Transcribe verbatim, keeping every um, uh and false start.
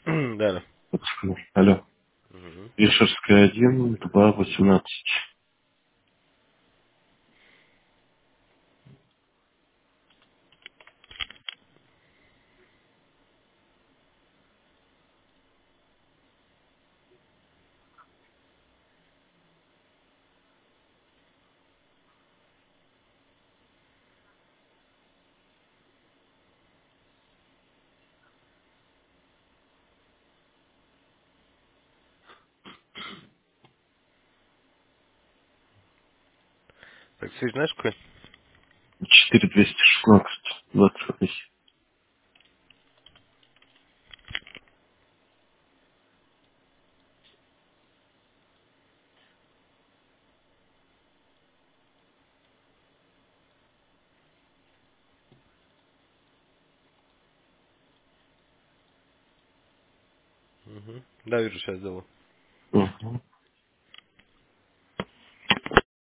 Да, да. Алло. Мгм. Вишерская один, два, восемнадцать. Так, ты знаешь, какой? Четыре двести шестнадцать. Двадцать. Угу. Да, вижу, сейчас сделаю. Угу.